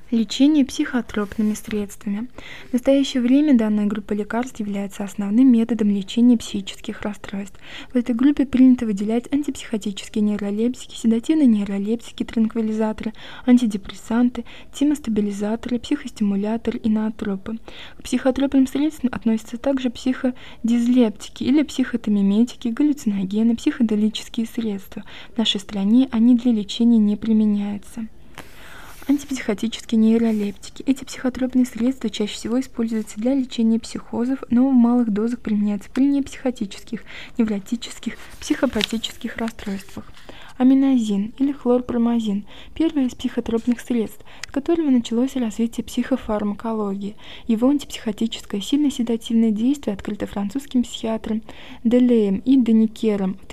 Лечение психотропными средствами. В настоящее время данная группа лекарств является основным методом лечения психических расстройств. В этой группе принято выделять антипсихотические нейролептики, седативные нейролептики, транквилизаторы, антидепрессанты, тимостабилизаторы, психостимуляторы и ноотропы. К психотропным средствам относятся также психодизлептики или психотомиметики, галлюциногены, психоделические средства. В нашей стране они для лечения не применяются. Антипсихотические нейролептики. Эти психотропные средства чаще всего используются для лечения психозов, но в малых дозах применяются при непсихотических, невротических, психопатических расстройствах. Аминозин или хлорпромазин – первое из психотропных средств, с которого началось развитие психофармакологии. Его антипсихотическое сильно-седативное действие открыто французским психиатром Делеем и Деникером в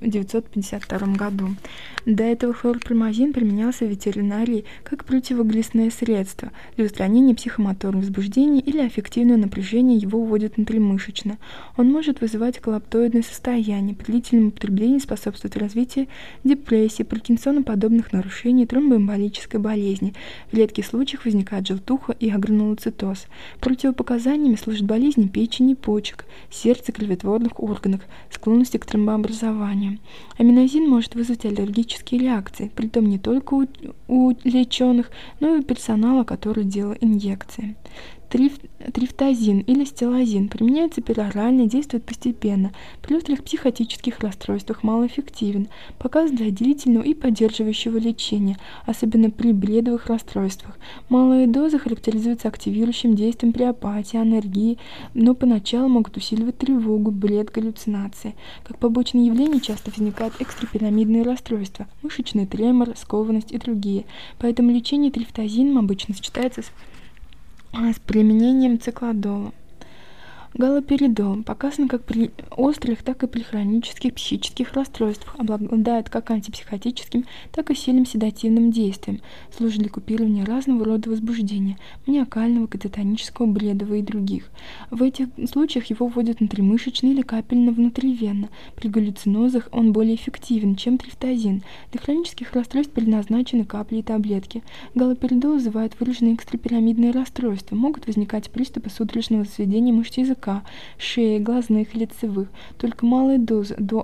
1952 году. До этого хлорпромазин применялся в ветеринарии как противоглистное средство. Для устранения психомоторных возбуждений или аффективного напряжения его вводят внутримышечно. Он может вызывать коллаптоидное состояние. При длительном употреблении способствует развитию депрессии, паркинсоноподобных нарушений, тромбоэмболической болезни. В редких случаях возникает желтуха и агранулоцитоз. Противопоказаниями служат болезни печени, почек, сердца, кроветворных органов, склонности к тромбообразованию. Аминозин может вызвать аллергические реакции, притом не только у леченых, но и у персонала, который делал инъекции. Трифтазин или стелазин применяется перорально, действует постепенно, при острых психотических расстройствах малоэффективен, показан для длительного и поддерживающего лечения, особенно при бредовых расстройствах. Малые дозы характеризуются активирующим действием при апатии, анаргии, но поначалу могут усиливать тревогу, бред, галлюцинации. Как побочные явления часто возникают экстрапирамидные расстройства, мышечный тремор, скованность и другие. Поэтому лечение трифтазином обычно сочетается с применением циклодола. Галоперидол показан как при острых, так и при хронических психических расстройствах, обладает как антипсихотическим, так и сильным седативным действием, служит для купирования разного рода возбуждения, маниакального, кататонического, бредового и других. В этих случаях его вводят внутримышечно или капельно-внутривенно. При галлюцинозах он более эффективен, чем трифтазин. Для хронических расстройств предназначены капли и таблетки. Галоперидол вызывает выраженные экстрапирамидные расстройства, могут возникать приступы судорожного сведения мышц языка, шеи, глазных и лицевых. Только малые дозы до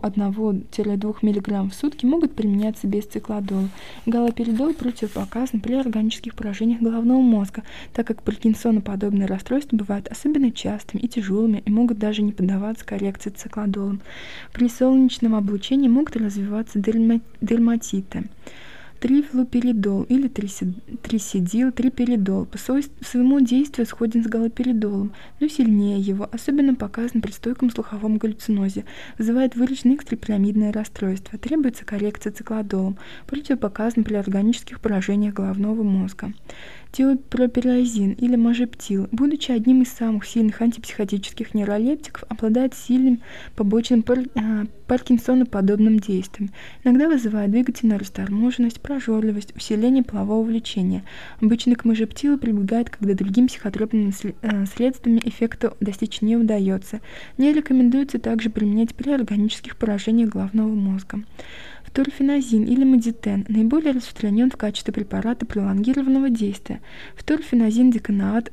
1-2 мг в сутки могут применяться без циклодола. Галоперидол противопоказан при органических поражениях головного мозга, так как паркинсоноподобные расстройства бывают особенно частыми и тяжелыми и могут даже не поддаваться коррекции циклодолом. При солнечном облучении могут развиваться дерматиты. Трифлуперидол или трисидил, триперидол по своему действию сходен с галоперидолом, но сильнее его, особенно показан при стойком слуховом галлюцинозе, вызывает выраженное экстрапирамидное расстройство, требуется коррекция циклодолом, противопоказан при органических поражениях головного мозга. Тиопропиразин или мажептил, будучи одним из самых сильных антипсихотических нейролептиков, обладает сильным побочным паркинсоноподобным действием. Иногда вызывает двигательную расторможенность, прожорливость, усиление полового влечения. Обычно к мажептилу прибегают, когда другим психотропными средствами эффекта достичь не удается. Не рекомендуется также применять при органических поражениях головного мозга. Фторфеназин или мадитен наиболее распространен в качестве препарата пролонгированного действия. Фторфеназин-деканоат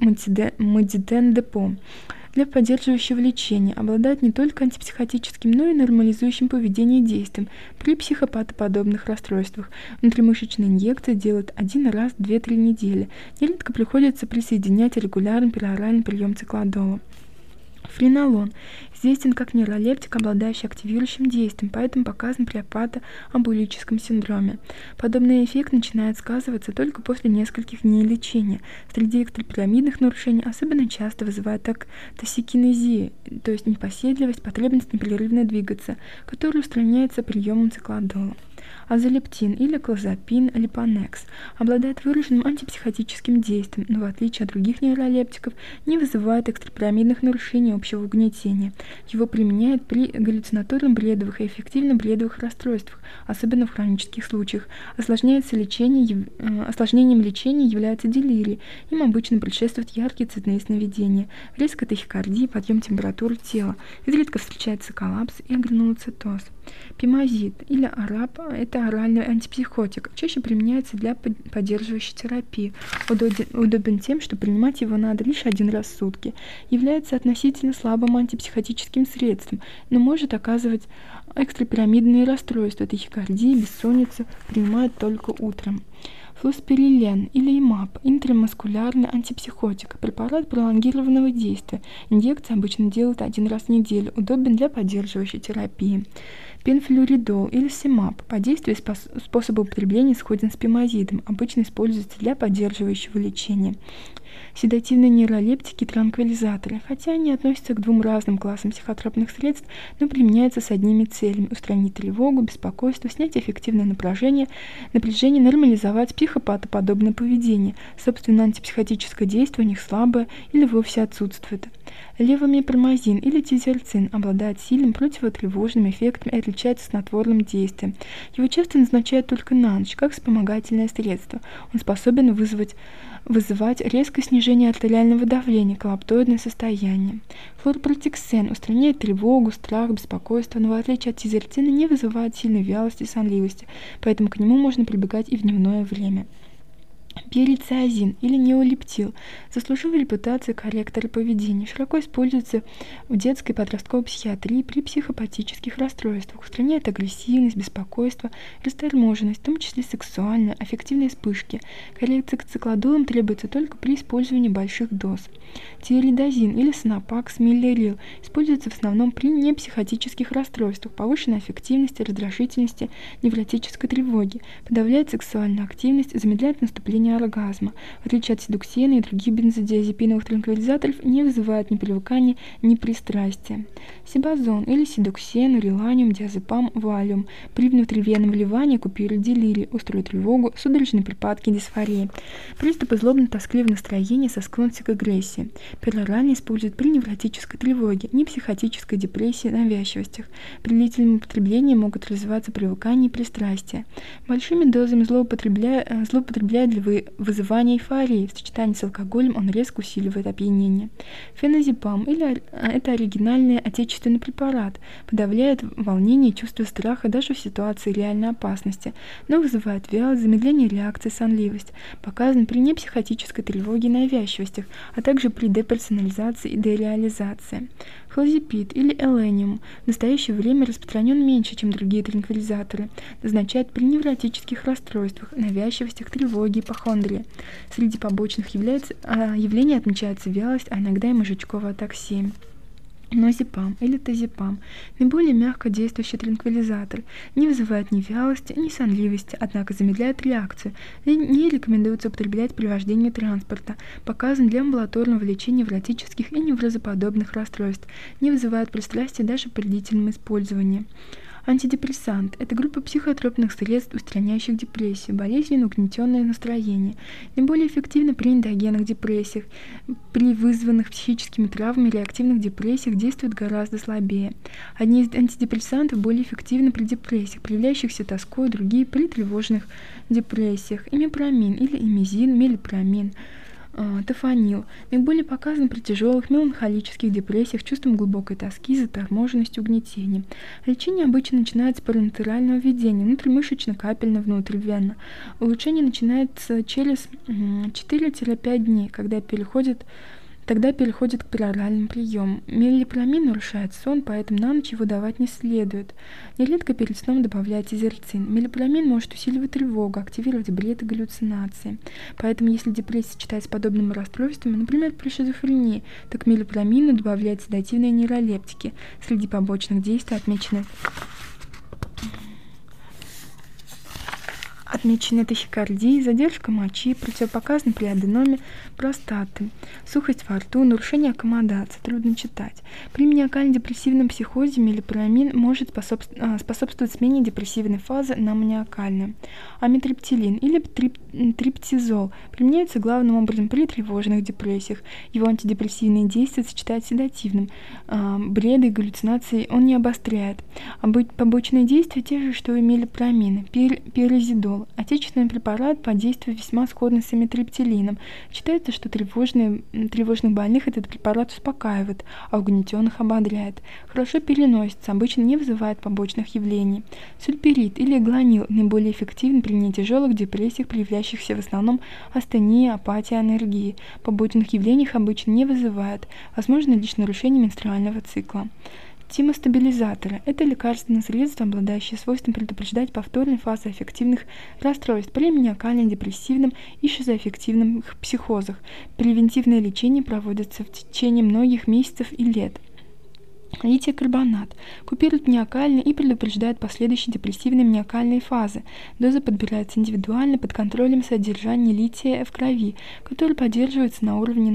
мадитен-депо для поддерживающего лечения обладает не только антипсихотическим, но и нормализующим поведение действием при психопатоподобных расстройствах. Внутримышечные инъекции делают один раз в 2-3 недели. Нередко приходится присоединять регулярный пероральный прием циклодола. Френолон известен как нейролептик, обладающий активирующим действием, поэтому показан при апатоабулическом синдроме. Подобный эффект начинает сказываться только после нескольких дней лечения. Среди экстрапирамидных нарушений особенно часто вызывает тосикинезия, то есть непоседливость, потребность непрерывно двигаться, которая устраняется приемом циклодола. Азолептин или клозапин, липонекс обладает выраженным антипсихотическим действием, но в отличие от других нейролептиков не вызывает экстрапирамидных нарушений общего угнетения. Его применяют при галлюцинаторно-бредовых и эффективно-бредовых расстройствах, особенно в хронических случаях. Осложнением лечения является делирий. Им обычно предшествуют яркие цветные сновидения, резкая тахикардия, подъем температуры тела. Изредка встречается коллапс и агранулоцитоз. Пимозид или араб – это оральный антипсихотик, чаще применяется для поддерживающей терапии. Удобен тем, что принимать его надо лишь 1 раз в сутки. Является относительно слабым антипсихотическим средством, но может оказывать экстрапирамидные расстройства, тахикардии, бессонницу, принимают только утром. Флоспирилен или ИМАП – интрамаскулярный антипсихотик, препарат пролонгированного действия. Инъекции обычно делают 1 раз в неделю, удобен для поддерживающей терапии. Пенфлюридол или Симап по действию и способу употребления сходен с пимозидом, обычно используется для поддерживающего лечения. Седативные нейролептики и транквилизаторы, хотя они относятся к 2 разным классам психотропных средств, но применяются с одними целями – устранить тревогу, беспокойство, снять эффективное напряжение, нормализовать психопатоподобное поведение. Собственно, антипсихотическое действие у них слабое или вовсе отсутствует. Левомипромазин или тизерцин обладает сильным противотревожным эффектом и отличается снотворным действием. Его часто назначают только на ночь, как вспомогательное средство. Он способен вызывать резкое снижение артериального давления, коллаптоидное состояние. Флорпротиксен устраняет тревогу, страх, беспокойство, но в отличие от тизерцина не вызывает сильной вялости и сонливости, поэтому к нему можно прибегать и в дневное время. Перициазин или неолептил заслужил репутацию корректора поведения, широко используется в детской и подростковой психиатрии при психопатических расстройствах, устраняет агрессивность, беспокойство, расторможенность, в том числе сексуальные, аффективные вспышки. Коррекция к циклодолам требуется только при использовании больших доз. Тиоридазин или Сонапакс Миллерил используется в основном при непсихотических расстройствах, повышенной аффективности, раздражительности, невротической тревоги, подавляет сексуальную активность, замедляет наступление оргазма. В отличие от седуксена и других бензодиазепиновых транквилизаторов, не вызывает ни привыкания, ни пристрастия. Сибазон или седуксен, реланиум, диазепам, валиум при внутривенном вливании купирует делирий, острую тревогу, судорожные припадки, дисфории, приступы злобно-тоскливого настроения со склонностью к агрессии. Перорально используют при невротической тревоге, непсихотической депрессии, навязчивостях. При длительном употреблении могут развиваться привыкания и пристрастия. Большими дозами злоупотребляют для вызывания эйфории. В сочетании с алкоголем он резко усиливает опьянение. Феназепам это оригинальный отечественный препарат, подавляет волнение и чувство страха даже в ситуации реальной опасности, но вызывает вялость, замедление реакции, сонливость. Показан при непсихотической тревоге и навязчивостях, а также при деперсонализации и дереализации. Флозепид или элениум в настоящее время распространен меньше, чем другие транквилизаторы. Назначают при невротических расстройствах, навязчивостях, тревоге, ипохондрии. Среди побочных явлений отмечается вялость, а иногда и мозжечковая атаксия. Нозепам или тазепам – наиболее мягко действующий транквилизатор, не вызывает ни вялости, ни сонливости, однако замедляет реакцию, и не рекомендуется употреблять при вождении транспорта, показан для амбулаторного лечения невротических и неврозоподобных расстройств, не вызывает пристрастия даже при длительном использовании. Антидепрессант – это группа психотропных средств, устраняющих депрессию, болезненно угнетенное настроение. Наиболее эффективно при эндогенных депрессиях. При вызванных психическими травмами реактивных депрессиях действует гораздо слабее. Одни из антидепрессантов более эффективны при депрессиях, проявляющихся тоской, другие при тревожных депрессиях. Имипромин или имизин, мелипромин. Тофанил наиболее показан при тяжелых меланхолических депрессиях, чувством глубокой тоски, заторможенности, угнетения. Лечение обычно начинается с парентерального введения, внутримышечно, капельно-внутривенно. Улучшение начинается через 4-5 дней, тогда переходит к пероральным приемам. Мелипромин нарушает сон, поэтому на ночь его давать не следует. Нередко перед сном добавляют тизерцин. Мелипромин может усиливать тревогу, активировать бред и галлюцинации. Поэтому, если депрессия сочетается с подобными расстройствами, например, при шизофрении, то к мелипромину добавляют седативные нейролептики. Среди побочных действий отмечены тахикардия, задержка мочи, противопоказаны при аденоме простаты, сухость во рту, нарушение аккомодации, трудно читать. При маниакально-депрессивном психозе мелипромин может способствовать смене депрессивной фазы на маниакальную. Амитриптилин или триптизол применяется главным образом при тревожных депрессиях. Его антидепрессивные действия сочетают с седативным. Бреды и галлюцинации он не обостряет. Побочные действия те же, что и мелипромин. Перизидол альбендазол. Отечественный препарат по действию весьма сходный с амитриптилином. Считается, что тревожных больных этот препарат успокаивает, а угнетенных ободряет. Хорошо переносится, обычно не вызывает побочных явлений. Сульпирид или гланил наиболее эффективен при нетяжелых депрессиях, проявляющихся в основном астении, апатии, анергии. Побочных явлений их обычно не вызывает, возможно лишь нарушение менструального цикла. Тимостабилизаторы – это лекарственные средства, обладающие свойством предупреждать повторные фазы аффективных расстройств при маниакально-депрессивном и шизоаффективных психозах. Превентивное лечение проводится в течение многих месяцев и лет. Литий-карбонат купирует маниакальные и предупреждает последующие депрессивные маниакальные фазы. Доза подбирается индивидуально под контролем содержания лития в крови, который поддерживается на уровне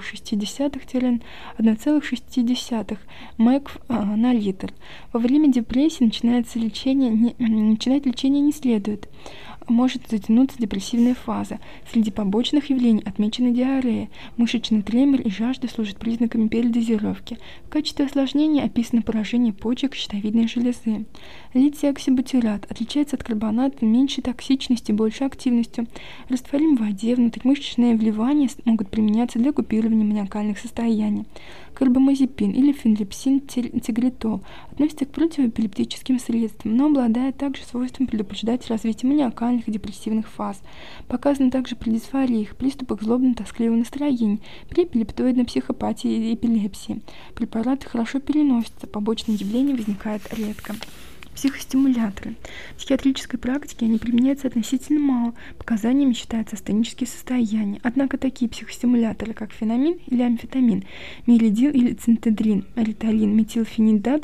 0,6–1,6 МЭК на литр. Во время депрессии начинать лечение не следует. Может затянуться депрессивная фаза. Среди побочных явлений отмечена диарея, мышечный тремор и жажда служат признаками передозировки. В качестве осложнения описано поражение почек щитовидной железы. Литий-оксибутират отличается от карбоната меньшей токсичностью, большей активностью. Растворим в воде, внутримышечные вливания могут применяться для купирования маниакальных состояний. Карбамазепин или фенлепсин-тигритол относится к противоэпилептическим средствам, но обладает также свойством предупреждать развитие маниакальных и депрессивных фаз. Показаны также при дисфориях, приступах злобно-тоскливого настроения, при эпилептоидной психопатии и эпилепсии. Препараты хорошо переносятся, побочные явления возникают редко. Психостимуляторы. В психиатрической практике они применяются относительно мало, показаниями считаются астенические состояния. Однако такие психостимуляторы, как фенамин или амфетамин, миридил или цинтедрин, риталин, метилфенидат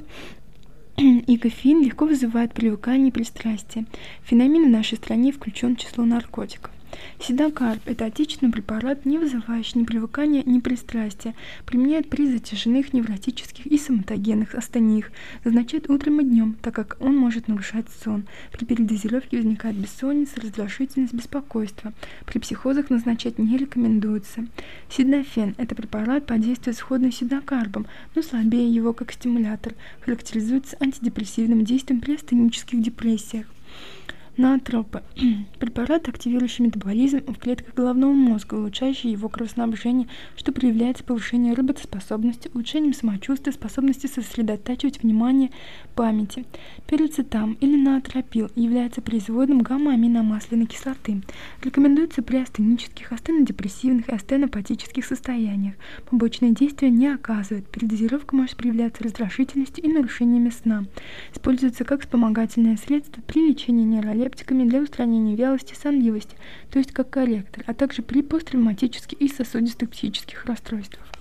и кофеин легко вызывают привыкание и пристрастие. Фенамин в нашей стране включен в число наркотиков. Сидокарб – это отечественный препарат, не вызывающий ни привыкания, ни пристрастия. Применяют при затяжных невротических и соматогенных астениях. Назначают утром и днем, так как он может нарушать сон. При передозировке возникает бессонница, раздражительность, беспокойство. При психозах назначать не рекомендуется. Сиднофен – это препарат по действию сходный с сидокарбом, но слабее его как стимулятор. Характеризуется антидепрессивным действием при астенических депрессиях. Ноотропы – препарат, активирующий метаболизм в клетках головного мозга, улучшающий его кровоснабжение, что проявляется повышением работоспособности, улучшением самочувствия, способности сосредотачивать внимание, памяти. Пироцетам или ноотропил является производным гамма-аминомасляной кислоты. Рекомендуется при астенических, астенодепрессивных и астенопатических состояниях. Побочные действия не оказывают. Передозировка может проявляться раздражительностью и нарушениями сна. Используется как вспомогательное средство при лечении нейролептиками для устранения вялости, сонливости, то есть как корректор, а также при посттравматических и сосудистых психических расстройствах.